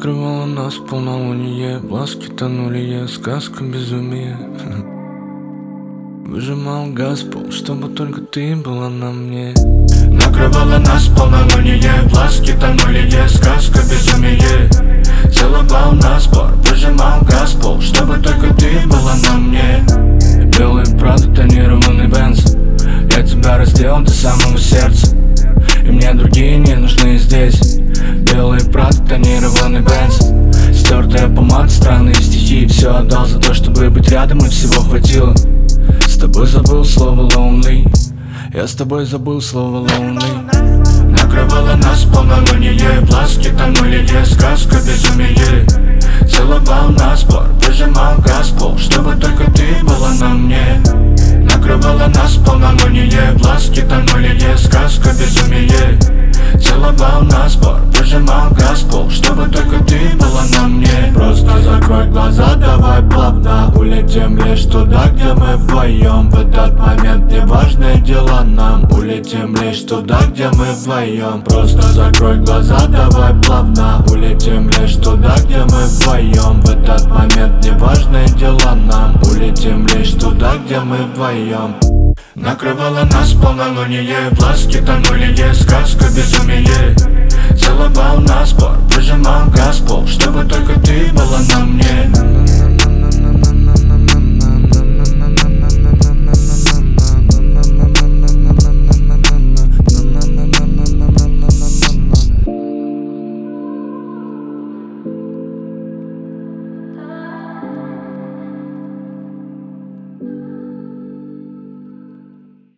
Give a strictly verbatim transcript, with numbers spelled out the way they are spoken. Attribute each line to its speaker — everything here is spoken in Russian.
Speaker 1: Накрывала нас полнолуние, глазки тонули, сказка безумия. Выжимал газ в пол, чтобы только ты была на мне.
Speaker 2: Накрывала нас полнолуние, глазки тонули, сказка безумие. Целовал нас пор, выжимал газ в пол, чтобы только ты была на мне.
Speaker 1: Белый Прада, тонированный Бенз, я тебя раздел до самого сердца, и мне другие не нужны здесь. Белый Прада, тонированный Бенз, стертая помада, странные стихи. Все отдал за то, чтобы быть рядом, и всего хватило. С тобой забыл слово lonely, я с тобой забыл слово lonely.
Speaker 2: Накрывала нас полнолуние, глазки тонули, сказка безумие. Целовал нас пор, выжимал газ в пол, чтобы только ты была на мне. Накрывала нас полнолуние, глазки тонули, сказка безумие. Целовал нас пор, выжимал газ в пол, чтобы только ты была на мне.
Speaker 3: Просто закрой глаза, давай плавно улетим лишь туда, где мы вдвоем. В этот момент неважные дела нам, улетим лишь туда, где мы вдвоем. Просто закрой глаза, давай плавно улетим лишь туда, где мы вдвоем. В этот момент неважные дела нам, улетим лишь туда, где мы вдвоем.
Speaker 2: Накрывала нас полнолуние, глазки тонули, сказка безумие. Целовал нас пор, выжимал газ в пол, чтобы только ты была на мне.